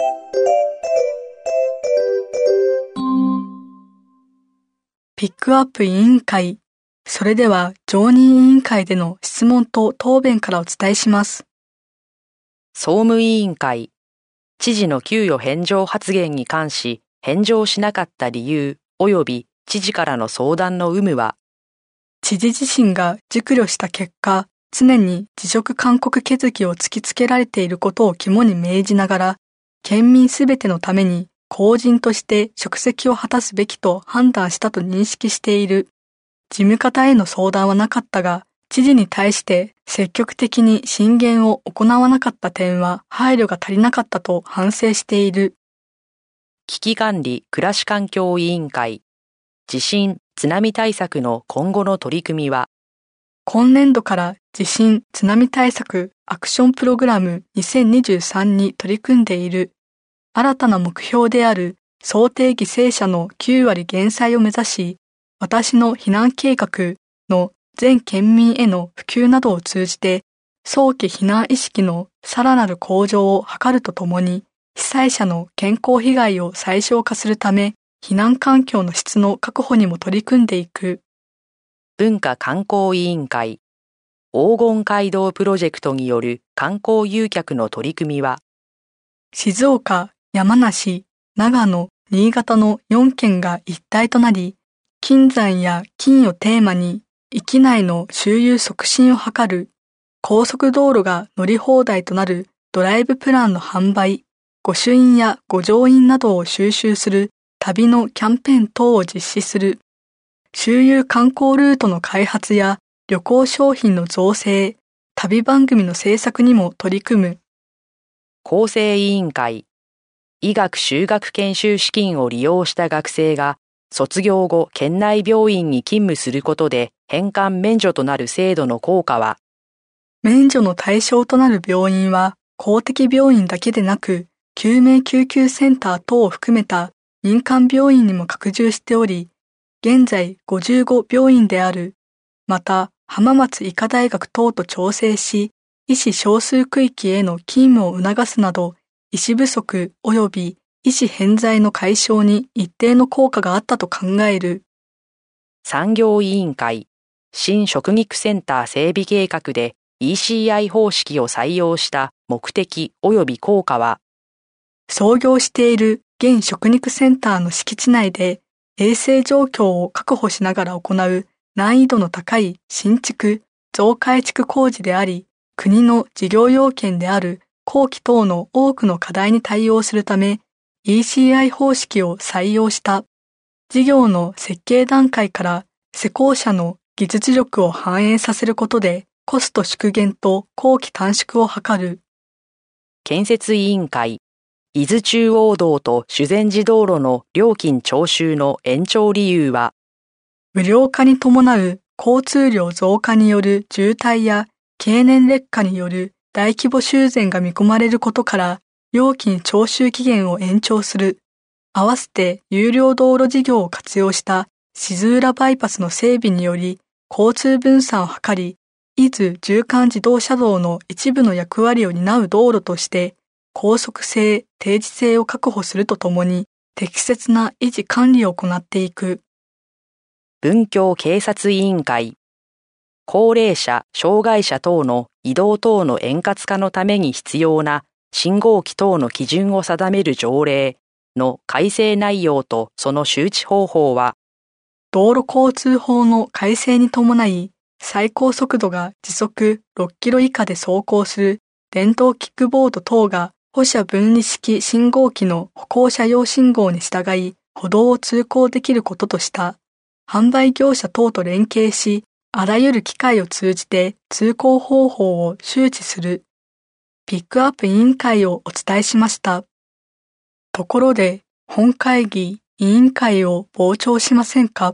ピックアップ委員会。それでは常任委員会での質問と答弁からお伝えします。 総務委員会。知事の給与返上発言に関し返上しなかった理由及び知事からの相談の有無は、 知事自身が熟慮した結果、常に辞職勧告決議を突きつけられていることを肝に銘じながら、県民すべてのために公人として職責を果たすべきと判断したと認識している。事務方への相談はなかったが、知事に対して積極的に進言を行わなかった点は配慮が足りなかったと反省している。 危機管理暮らし環境委員会。地震・津波対策の今後の取り組みは、 今年度から地震・津波対策アクションプログラム2023に取り組んでいる。新たな目標である想定犠牲者の9割減災を目指し、私の避難計画の全県民への普及などを通じて、早期避難意識のさらなる向上を図るとともに、被災者の健康被害を最小化するため、避難環境の質の確保にも取り組んでいく。 文化観光委員会。黄金街道プロジェクトによる観光誘客の取り組みは、 静岡、山梨、長野、新潟の4県が一体となり、金山や金をテーマに、域内の周遊促進を図る、高速道路が乗り放題となるドライブプランの販売、御朱印や御乗印などを収集する旅のキャンペーン等を実施する、周遊観光ルートの開発や旅行商品の造成、旅番組の制作にも取り組む。 厚生委員会。医学修学研修資金を利用した学生が卒業後県内病院に勤務することで返還免除となる制度の効果は、 免除の対象となる病院は公的病院だけでなく、救命救急センター等を含めた民間病院にも拡充しており、現在55病院である。また、浜松医科大学等と調整し、医師少数区域への勤務を促すなど、医師不足及び医師偏在の解消に一定の効果があったと考える。 産業委員会。新食肉センター整備計画で ECI 方式を採用した目的及び効果は、 創業している現食肉センターの敷地内で衛生状況を確保しながら行う難易度の高い新築・増改築工事であり、国の事業要件である工期等の多くの課題に対応するため、ECI 方式を採用した。事業の設計段階から施工者の技術力を反映させることでコスト縮減と工期短縮を図る。 建設委員会。伊豆中央道と修善寺道路の料金徴収の延長理由は、 無料化に伴う交通量増加による渋滞や経年劣化による大規模修繕が見込まれることから、料金徴収期限を延長する。合わせて有料道路事業を活用した静浦バイパスの整備により、交通分散を図り、伊豆縦貫自動車道の一部の役割を担う道路として、高速性、定時性を確保するとともに、適切な維持管理を行っていく。 文教警察委員会。高齢者、障害者等の移動等の円滑化のために必要な信号機等の基準を定める条例の改正内容とその周知方法は、 道路交通法の改正に伴い、最高速度が時速6キロ以下で走行する電動キックボード等が歩車分離式信号機の歩行者用信号に従い歩道を通行できることとした。販売業者等と連携し、あらゆる機会を通じて通行方法を周知する。ピックアップ委員会をお伝えしました。ところで、本会議委員会を傍聴しませんか？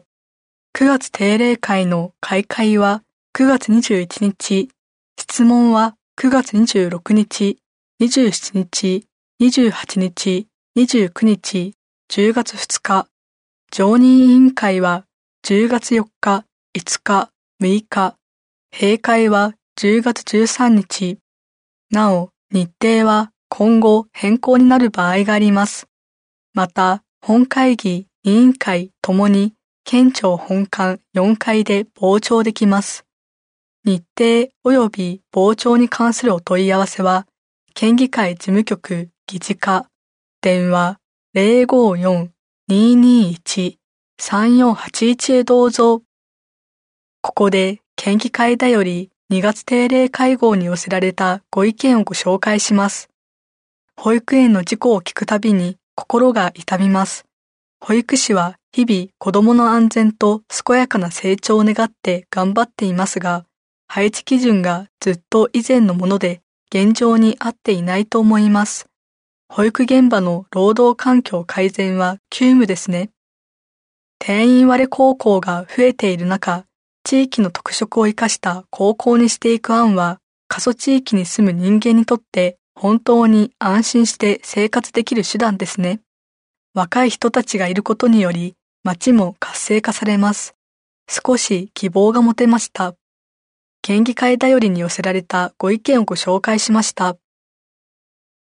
9 月定例会の開会は9月21日、質問は9月26日、27日、28日、29日、10月2日。常任委員会は10月4日、5日、6日。閉会は10月13日。なお、日程は今後変更になる場合があります。また、本会議、委員会ともに県庁本館4階で傍聴できます。日程及び傍聴に関するお問い合わせは、県議会事務局議事課、電話054-221-3481へどうぞ。ここで県議会だより2月定例会合に寄せられたご意見をご紹介します。保育園の事故を聞くたびに心が痛みます。保育士は日々子供の安全と健やかな成長を願って頑張っていますが、配置基準がずっと以前のもので現状に合っていないと思います。保育現場の労働環境改善は急務ですね。定員割れ高校が増えている中、地域の特色を生かした高校にしていく案は、過疎地域に住む人間にとって本当に安心して生活できる手段ですね。若い人たちがいることにより、町も活性化されます。少し希望が持てました。県議会だよりに寄せられたご意見をご紹介しました。